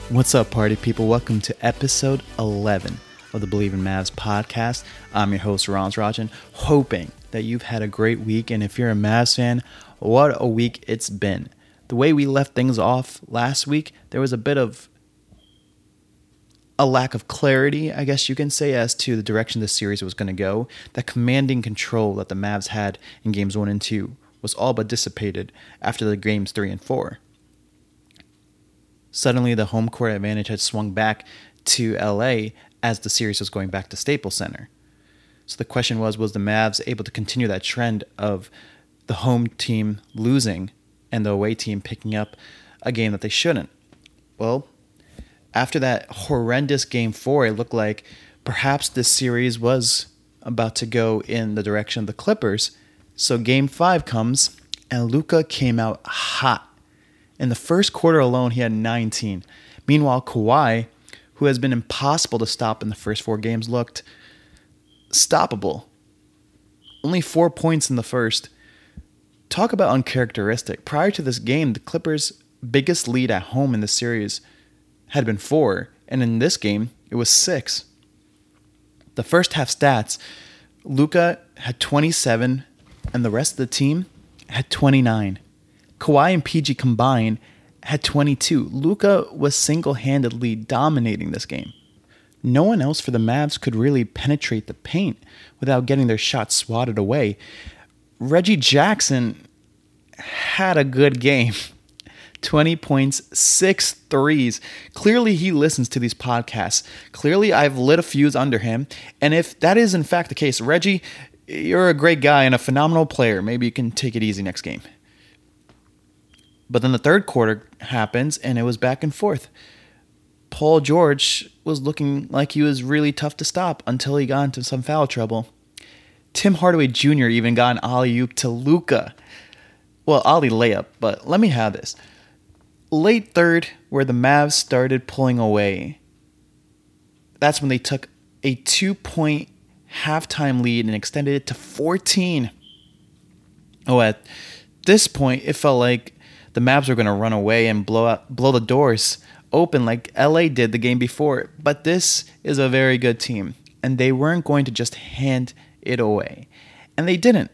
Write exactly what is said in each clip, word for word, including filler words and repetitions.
What's up, party people? Welcome to episode eleven of the Believe in Mavs podcast. I'm your host, Ron Rajan, hoping that you've had a great week. And if you're a Mavs fan, what a week it's been. The way we left things off last week, there was a bit of a lack of clarity, I guess you can say, as to the direction the series was going to go. That commanding control that the Mavs had in games one and two was all but dissipated after the games three and four. Suddenly, the home court advantage had swung back to L A as the series was going back to Staples Center. So the question was, was the Mavs able to continue that trend of the home team losing and the away team picking up a game that they shouldn't? Well, after that horrendous game four, it looked like perhaps this series was about to go in the direction of the Clippers. So game five comes, and Luka came out hot. In the first quarter alone, he had nineteen. Meanwhile, Kawhi, who has been impossible to stop in the first four games, looked stoppable. Only four points in the first. Talk about uncharacteristic. Prior to this game, the Clippers' biggest lead at home in the series had been four, and in this game, it was six. The first half stats, Luka had twenty-seven, and the rest of the team had twenty-nine. Kawhi and P G combined had twenty-two. Luka was single-handedly dominating this game. No one else for the Mavs could really penetrate the paint without getting their shots swatted away. Reggie Jackson had a good game. twenty points, six threes. Clearly he listens to these podcasts. Clearly I've lit a fuse under him. And if that is in fact the case, Reggie, you're a great guy and a phenomenal player. Maybe you can take it easy next game. But then the third quarter happens, and it was back and forth. Paul George was looking like he was really tough to stop until he got into some foul trouble. Tim Hardaway Junior even got an alley-oop to Luka. Well, alley layup, but let me have this. Late third, where the Mavs started pulling away, that's when they took a two-point halftime lead and extended it to fourteen. Oh, at this point, it felt like the Mavs were going to run away and blow out, blow the doors open like L A did the game before. But this is a very good team, and they weren't going to just hand it away. And they didn't.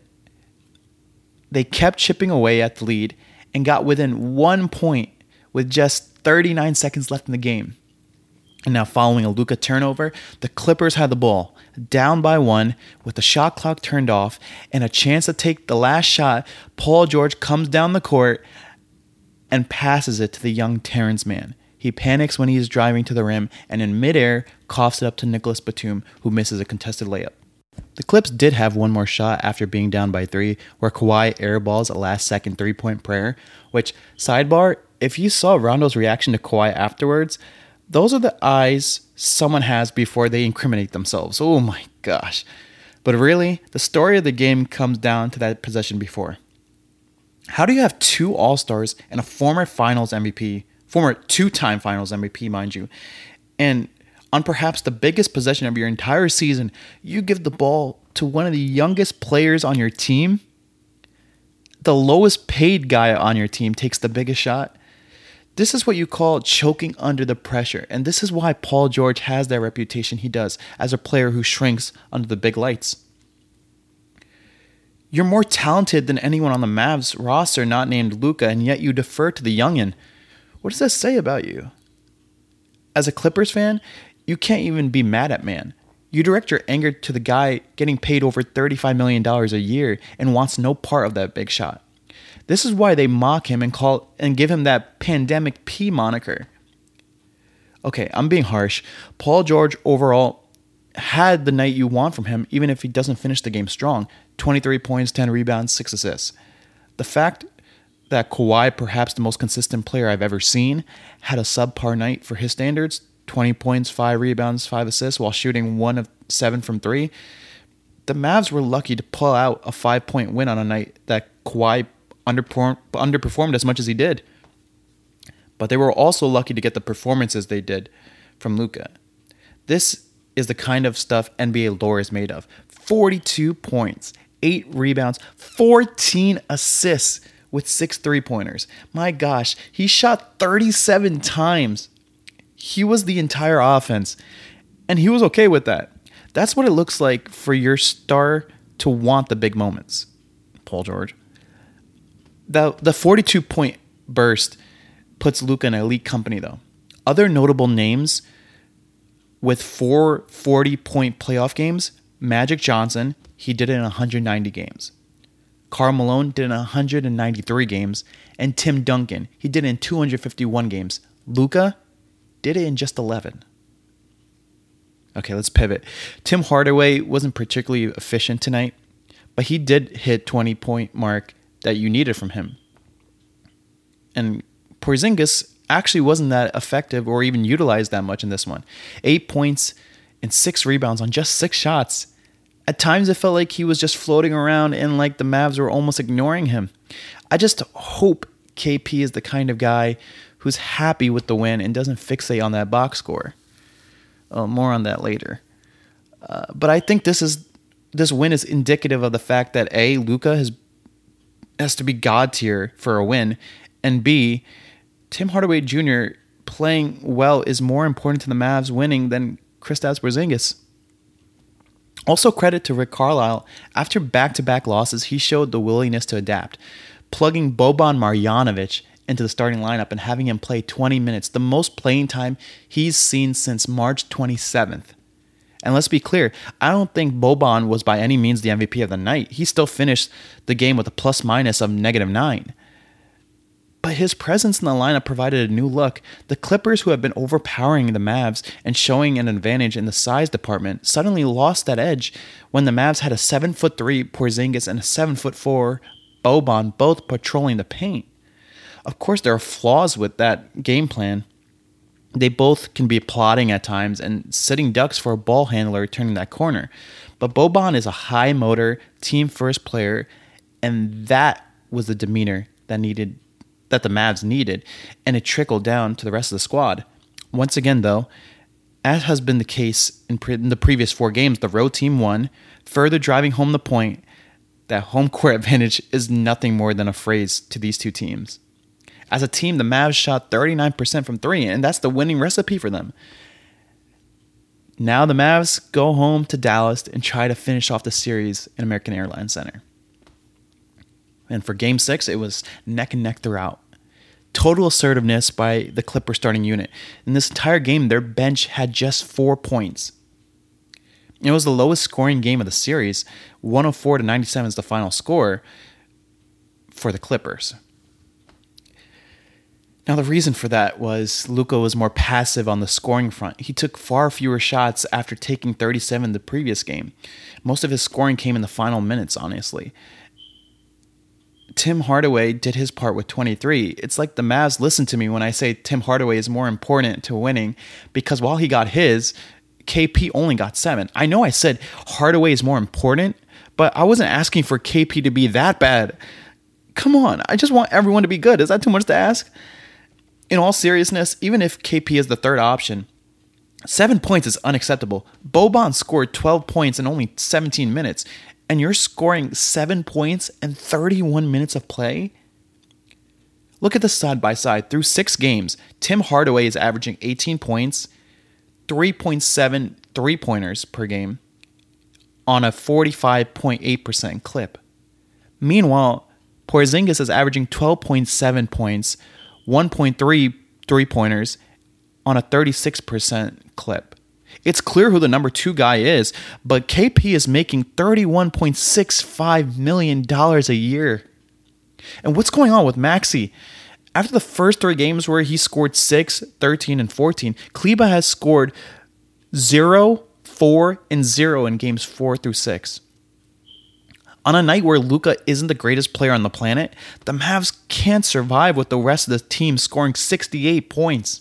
They kept chipping away at the lead and got within one point with just thirty-nine seconds left in the game. And now following a Luka turnover, the Clippers had the ball, down by one, with the shot clock turned off, and a chance to take the last shot. Paul George comes down the court and passes it to the young Terrence Mann. He panics when he is driving to the rim, and in midair, coughs it up to Nicholas Batum, who misses a contested layup. The Clips did have one more shot after being down by three, where Kawhi airballs a last-second three-point prayer, which, sidebar, if you saw Rondo's reaction to Kawhi afterwards, those are the eyes someone has before they incriminate themselves. Oh my gosh. But really, the story of the game comes down to that possession before. How do you have two All-Stars and a former Finals M V P, former two-time Finals M V P, mind you, and on perhaps the biggest possession of your entire season, you give the ball to one of the youngest players on your team? The lowest paid guy on your team takes the biggest shot? This is what you call choking under the pressure, and this is why Paul George has that reputation he does as a player who shrinks under the big lights. You're more talented than anyone on the Mavs roster not named Luka, and yet you defer to the youngin. What does that say about you? As a Clippers fan, you can't even be mad at man. You direct your anger to the guy getting paid over thirty-five million dollars a year and wants no part of that big shot. This is why they mock him and call and give him that Pandemic P moniker. Okay, I'm being harsh. Paul George overall had the night you want from him, even if he doesn't finish the game strong. twenty-three points, ten rebounds, six assists. The fact that Kawhi, perhaps the most consistent player I've ever seen, had a subpar night for his standards, twenty points, five rebounds, five assists, while shooting one of seven from three. The Mavs were lucky to pull out a five-point win on a night that Kawhi underperformed, underperformed as much as he did. But they were also lucky to get the performances they did from Luka. This is the kind of stuff N B A lore is made of. forty-two points, eight rebounds, fourteen assists with six three-pointers. My gosh, he shot thirty-seven times He was the entire offense, and he was okay with that. That's what it looks like for your star to want the big moments, Paul George. The the forty-two point burst puts Luka in elite company, though. Other notable names with four forty-point playoff games, Magic Johnson, he did it in one hundred ninety games. Karl Malone did it in one hundred ninety-three games. And Tim Duncan, he did it in two hundred fifty-one games. Luka did it in just eleven. Okay, let's pivot. Tim Hardaway wasn't particularly efficient tonight, but he did hit twenty-point mark that you needed from him. And Porzingis actually wasn't that effective or even utilized that much in this one. Eight points and six rebounds on just six shots. At times it felt like he was just floating around and like the Mavs were almost ignoring him. I just hope K P is the kind of guy who's happy with the win and doesn't fixate on that box score. Uh, more on that later. Uh, but I think this is this win is indicative of the fact that A, Luka has has to be God tier for a win, and B, Tim Hardaway Junior playing well is more important to the Mavs winning than Kristaps Porzingis. Also, credit to Rick Carlisle. After back-to-back losses, he showed the willingness to adapt, plugging Boban Marjanovic into the starting lineup and having him play twenty minutes, the most playing time he's seen since March twenty-seventh. And let's be clear, I don't think Boban was by any means the M V P of the night. He still finished the game with a plus-minus of negative nine. But his presence in the lineup provided a new look. The Clippers, who have been overpowering the Mavs and showing an advantage in the size department, suddenly lost that edge when the Mavs had a seven foot three Porzingis and a seven foot four Boban both patrolling the paint. Of course, there are flaws with that game plan. They both can be plotting at times and sitting ducks for a ball handler turning that corner. But Boban is a high motor, team first player, and that was the demeanor that needed that the Mavs needed, and it trickled down to the rest of the squad. Once again, though, as has been the case in, pre- in the previous four games, the road team won, further driving home the point that home court advantage is nothing more than a phrase to these two teams. As a team, the Mavs shot thirty-nine percent from three, and that's the winning recipe for them. Now the Mavs go home to Dallas and try to finish off the series in American Airlines Center. And for Game six, it was neck and neck throughout. Total assertiveness by the Clippers starting unit. In this entire game, their bench had just four points. It was the lowest scoring game of the series. one oh four to ninety-seven is the final score for the Clippers. Now, the reason for that was Luka was more passive on the scoring front. He took far fewer shots after taking thirty-seven the previous game. Most of his scoring came in the final minutes, honestly. Tim Hardaway did his part with twenty-three. It's like the Mavs listen to me when I say Tim Hardaway is more important to winning, because while he got his, K P only got seven. I know I said Hardaway is more important, but I wasn't asking for K P to be that bad. Come on, I just want everyone to be good. Is that too much to ask? In all seriousness, even if K P is the third option, seven points is unacceptable. Boban scored twelve points in only seventeen minutes, and you're scoring seven points in thirty-one minutes of play? Look at this side by side. Through six games, Tim Hardaway is averaging eighteen points, three point seven three-pointers per game on a forty-five point eight percent clip. Meanwhile, Porzingis is averaging twelve point seven points, one point three three-pointers on a thirty-six percent clip. It's clear who the number two guy is, but K P is making thirty-one point six five million dollars a year. And what's going on with Maxey? After the first three games where he scored six, thirteen, and fourteen, Kleber has scored zero, four, and zero in games four through six. On a night where Luka isn't the greatest player on the planet, the Mavs can't survive with the rest of the team scoring sixty-eight points.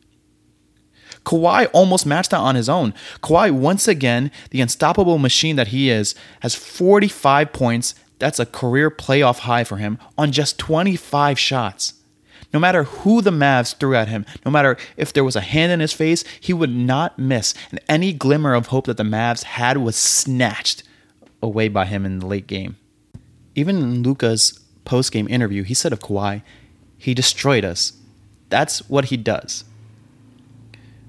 Kawhi almost matched that on his own. Kawhi, once again, the unstoppable machine that he is, has forty-five points. That's a career playoff high for him on just twenty-five shots. No matter who the Mavs threw at him, no matter if there was a hand in his face, he would not miss. And any glimmer of hope that the Mavs had was snatched away by him in the late game. Even in Luka's post-game interview, he said of Kawhi, he destroyed us. That's what he does.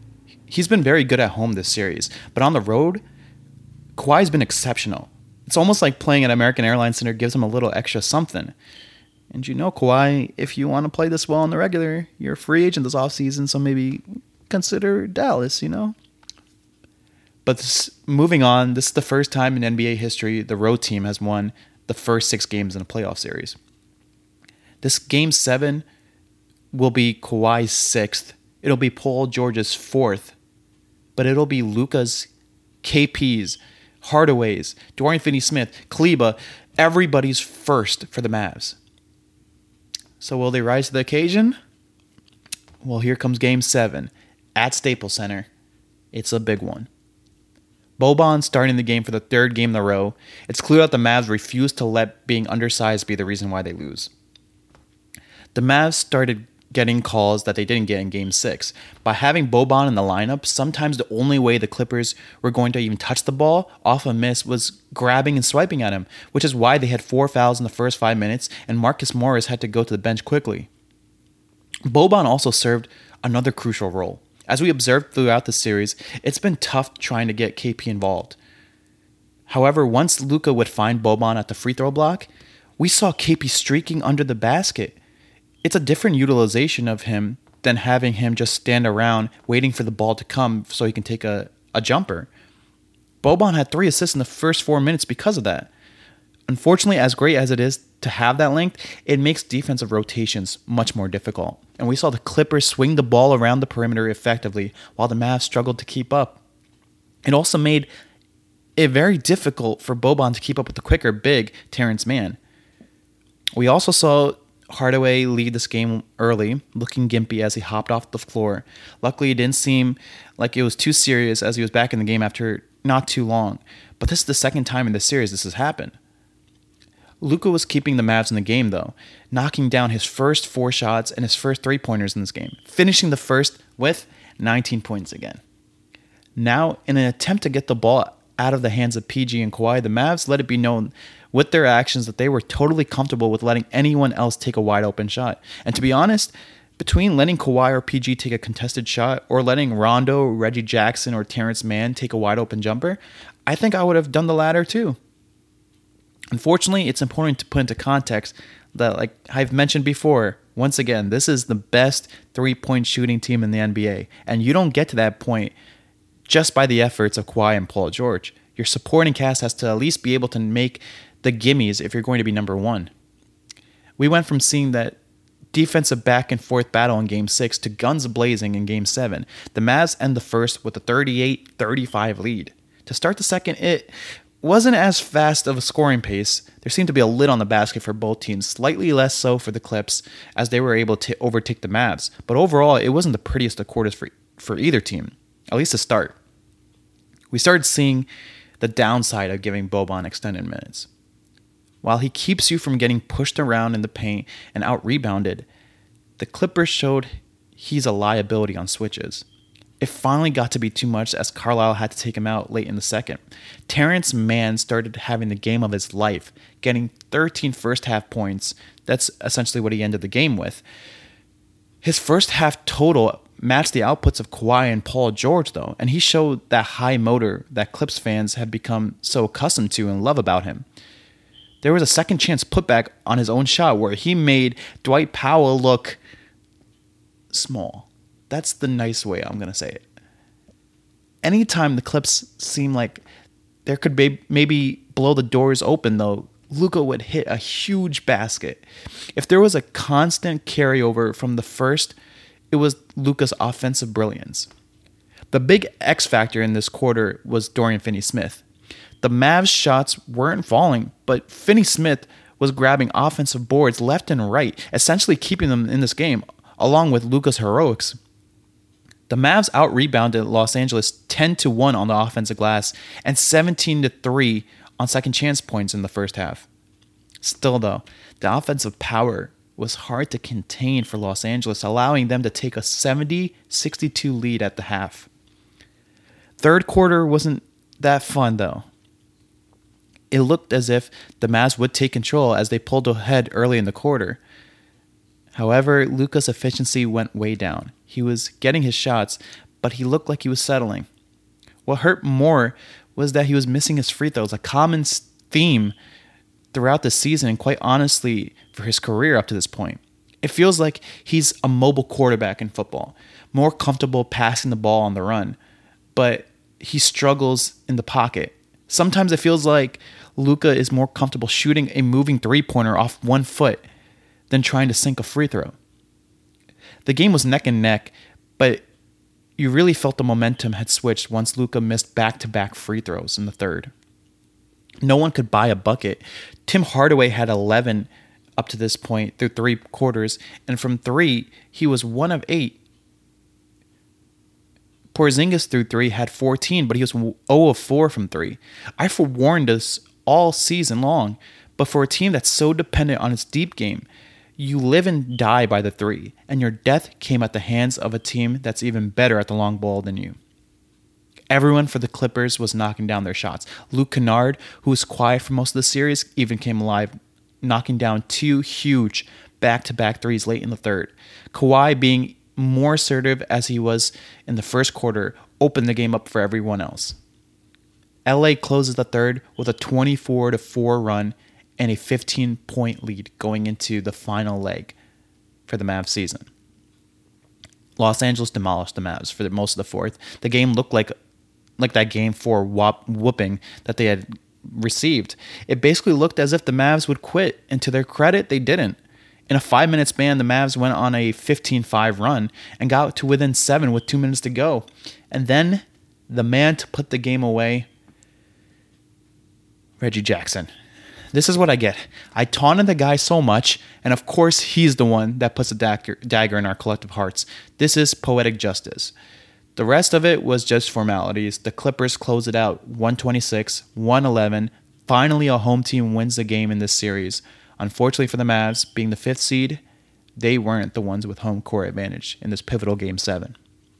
He's been very good at home this series, but on the road, Kawhi's been exceptional. It's almost like playing at American Airlines Center gives him a little extra something. And you know, Kawhi, if you want to play this well in the regular, you're a free agent this offseason, so maybe consider Dallas, you know? But this, moving on, this is the first time in N B A history the road team has won the first six games in a playoff series. This game seven will be Kawhi's sixth. It'll be Paul George's fourth. But it'll be Luka's, K P's, Hardaway's, Dorian Finney-Smith, Kleba, everybody's first for the Mavs. So will they rise to the occasion? Well, here comes game seven at Staples Center. It's a big one. Boban starting the game for the third game in a row. It's clear that the Mavs refuse to let being undersized be the reason why they lose. The Mavs started getting calls that they didn't get in game six. By having Boban in the lineup, sometimes the only way the Clippers were going to even touch the ball off a miss was grabbing and swiping at him, which is why they had four fouls in the first five minutes and Marcus Morris had to go to the bench quickly. Boban also served another crucial role. As we observed throughout the series, it's been tough trying to get K P involved. However, once Luka would find Boban at the free throw block, we saw K P streaking under the basket. It's a different utilization of him than having him just stand around waiting for the ball to come so he can take a, a jumper. Boban had three assists in the first four minutes because of that. Unfortunately, as great as it is to have that length, it makes defensive rotations much more difficult. And we saw the Clippers swing the ball around the perimeter effectively while the Mavs struggled to keep up. It also made it very difficult for Boban to keep up with the quicker big Terrence Mann. We also saw Hardaway lead this game early, looking gimpy as he hopped off the floor. Luckily, it didn't seem like it was too serious as he was back in the game after not too long. But this is the second time in this series this has happened. Luka was keeping the Mavs in the game, though, knocking down his first four shots and his first three-pointers in this game, finishing the first with nineteen points again. Now, in an attempt to get the ball out of the hands of P G and Kawhi, the Mavs let it be known with their actions that they were totally comfortable with letting anyone else take a wide open shot. And to be honest, between letting Kawhi or P G take a contested shot or letting Rondo, Reggie Jackson, or Terrence Mann take a wide open jumper, I think I would have done the latter too. Unfortunately, it's important to put into context that, like I've mentioned before, once again, this is the best three-point shooting team in the N B A. And you don't get to that point just by the efforts of Kawhi and Paul George. Your supporting cast has to at least be able to make the gimmies if you're going to be number one. We went from seeing that defensive back and forth battle in game six to guns blazing in game seven. The Mavs end the first with a thirty-eight thirty-five lead. To start the second, it wasn't as fast of a scoring pace. There seemed to be a lid on the basket for both teams, slightly less so for the Clips as they were able to overtake the Mavs. But overall, it wasn't the prettiest of quarters for, for either team, at least to start. We started seeing the downside of giving Boban extended minutes. While he keeps you from getting pushed around in the paint and out-rebounded, the Clippers showed he's a liability on switches. It finally got to be too much as Carlisle had to take him out late in the second. Terrence Mann started having the game of his life, getting thirteen first-half points. That's essentially what he ended the game with. His first half total matched the outputs of Kawhi and Paul George, though, and he showed that high motor that Clips fans have become so accustomed to and love about him. There was a second chance putback on his own shot where he made Dwight Powell look small. That's the nice way I'm going to say it. Anytime the Clips seem like there could be maybe blow the doors open, though, Luka would hit a huge basket. If there was a constant carryover from the first, it was Luka's offensive brilliance. The big X factor in this quarter was Dorian Finney-Smith. The Mavs' shots weren't falling, but Finney-Smith was grabbing offensive boards left and right, essentially keeping them in this game, along with Luka's heroics. The Mavs out-rebounded Los Angeles ten to one on the offensive glass and seventeen to three on second chance points in the first half. Still, though, the offensive power was hard to contain for Los Angeles, allowing them to take a seventy sixty-two lead at the half. Third quarter wasn't that fun, though. It looked as if the Mavs would take control as they pulled ahead early in the quarter. However, Luka's efficiency went way down. He was getting his shots, but he looked like he was settling. What hurt more was that he was missing his free throws, a common theme throughout the season and quite honestly for his career up to this point. It feels like he's a mobile quarterback in football, more comfortable passing the ball on the run, but he struggles in the pocket. Sometimes it feels like Luka is more comfortable shooting a moving three-pointer off one foot than trying to sink a free throw. The game was neck and neck, but you really felt the momentum had switched once Luka missed back-to-back free throws in the third. No one could buy a bucket. Tim Hardaway had eleven up to this point through three quarters, and from three, he was one of eight. Porzingis through three had fourteen, but he was zero of four from three. I forewarned us all season long, but for a team that's so dependent on its deep game, you live and die by the three, and your death came at the hands of a team that's even better at the long ball than you. Everyone for the Clippers was knocking down their shots. Luke Kennard, who was quiet for most of the series, even came alive, knocking down two huge back-to-back threes late in the third. Kawhi, being more assertive as he was in the first quarter, opened the game up for everyone else. L A closes the third with a twenty-four to four run and a fifteen-point lead going into the final leg for the Mavs season. Los Angeles demolished the Mavs for the, most of the fourth. The game looked like like that game four whop, whooping that they had received. It basically looked as if the Mavs would quit, and to their credit, they didn't. In a five-minute span, the Mavs went on a fifteen five run and got to within seven with two minutes to go. And then the man to put the game away, Reggie Jackson. This is what I get. I taunted the guy so much, and of course he's the one that puts a dagger, dagger in our collective hearts. This is poetic justice. The rest of it was just formalities. The Clippers close it out one twenty-six one eleven. Finally, a home team wins the game in this series. Unfortunately for the Mavs, being the fifth seed, they weren't the ones with home court advantage in this pivotal Game seven.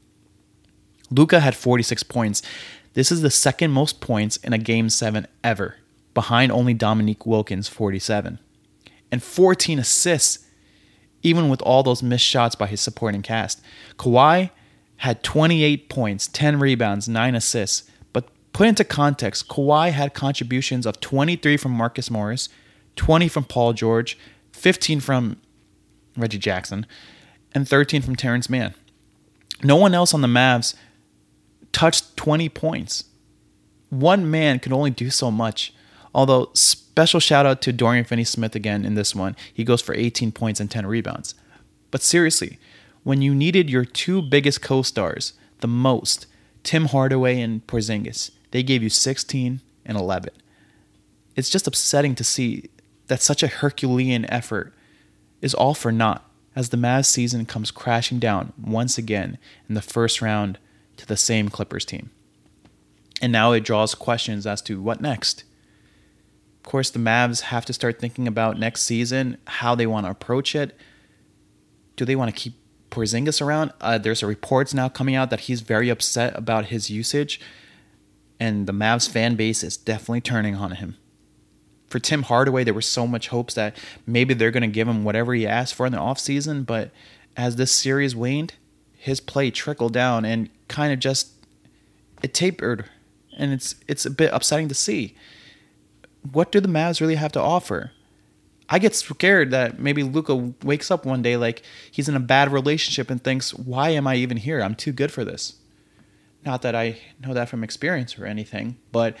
Luka had forty-six points. This is the second most points in a Game seven ever, behind only Dominique Wilkins' forty-seven. And fourteen assists, even with all those missed shots by his supporting cast. Kawhi had twenty-eight points, ten rebounds, nine assists. But put into context, Kawhi had contributions of twenty-three from Marcus Morris, twenty from Paul George, fifteen from Reggie Jackson, and thirteen from Terrence Mann. No one else on the Mavs touched twenty points. One man could only do so much. Although, special shout out to Dorian Finney-Smith again in this one. He goes for eighteen points and ten rebounds. But seriously, when you needed your two biggest co-stars the most, Tim Hardaway and Porzingis, they gave you sixteen and eleven. It's just upsetting to see that such a Herculean effort is all for naught as the Mavs season comes crashing down once again in the first round to the same Clippers team. And now it draws questions as to what next. Of course, the Mavs have to start thinking about next season, how they want to approach it. Do they want to keep Porzingis around? Uh, there's a reports now coming out that he's very upset about his usage, and the Mavs fan base is definitely turning on him. For Tim Hardaway, there was so much hopes that maybe they're going to give him whatever he asked for in the offseason, but as this series waned, his play trickled down and kind of just, it tapered, and it's it's a bit upsetting to see. What do the Mavs really have to offer? I get scared that maybe Luka wakes up one day like he's in a bad relationship and thinks, why am I even here? I'm too good for this. Not that I know that from experience or anything, but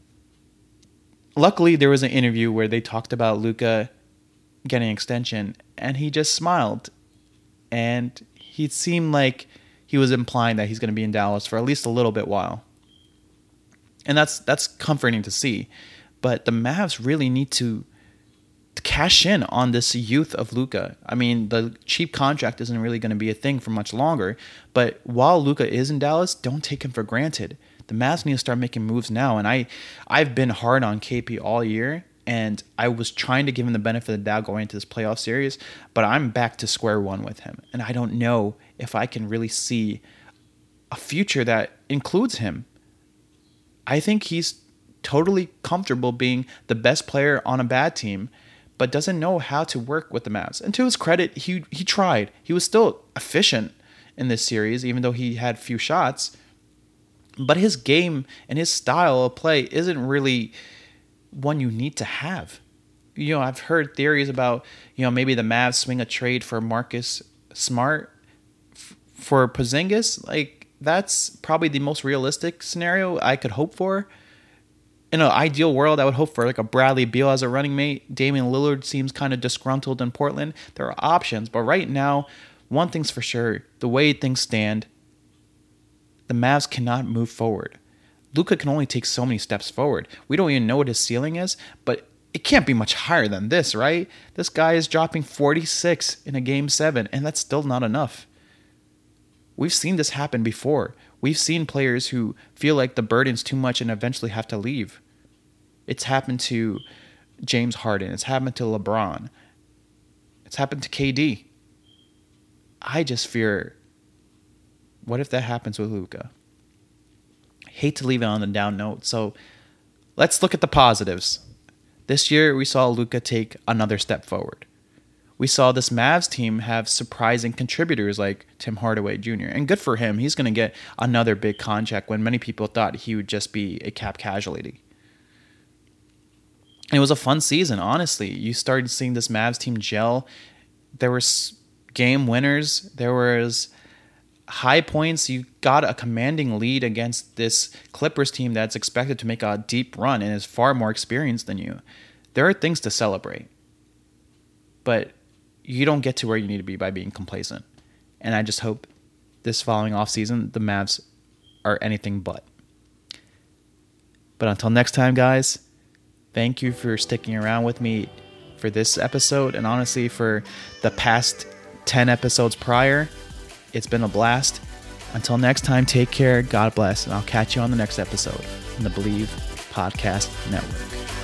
luckily there was an interview where they talked about Luka getting an extension, and he just smiled. And he seemed like he was implying that he's going to be in Dallas for at least a little bit while. And that's that's comforting to see. But the Mavs really need to cash in on this youth of Luka. I mean, the cheap contract isn't really going to be a thing for much longer. But while Luka is in Dallas, don't take him for granted. The Mavs need to start making moves now. And I, I've been hard on K P all year, and I was trying to give him the benefit of the doubt going into this playoff series, but I'm back to square one with him. And I don't know if I can really see a future that includes him. I think he's totally comfortable being the best player on a bad team, but doesn't know how to work with the Mavs. And to his credit, he he tried. He was still efficient in this series, even though he had few shots. But his game and his style of play isn't really one you need to have. You know, I've heard theories about, you know, maybe the Mavs swing a trade for Marcus Smart f- for Porzingis. Like, that's probably the most realistic scenario I could hope for. In an ideal world, I would hope for like a Bradley Beal as a running mate. Damian Lillard seems kind of disgruntled in Portland. There are options, but right now, one thing's for sure: the way things stand, the Mavs cannot move forward. Luka can only take so many steps forward. We don't even know what his ceiling is, but it can't be much higher than this, right? This guy is dropping forty-six in a game seven, and that's still not enough. We've seen this happen before. We've seen players who feel like the burden's too much and eventually have to leave. It's happened to James Harden. It's happened to LeBron. It's happened to K D. I just fear, what if that happens with Luka? Hate to leave it on the down note. So let's look at the positives. This year, we saw Luka take another step forward. We saw this Mavs team have surprising contributors like Tim Hardaway Junior And good for him. He's going to get another big contract when many people thought he would just be a cap casualty. And it was a fun season, honestly. You started seeing this Mavs team gel. There were game winners. There was high points. You got a commanding lead against this Clippers team that's expected to make a deep run and is far more experienced than you. There are things to celebrate. But you don't get to where you need to be by being complacent. And I just hope this following offseason, the Mavs are anything but. But until next time, guys, thank you for sticking around with me for this episode. And honestly, for the past ten episodes prior, it's been a blast. Until next time, take care, God bless, and I'll catch you on the next episode on the Believe Podcast Network.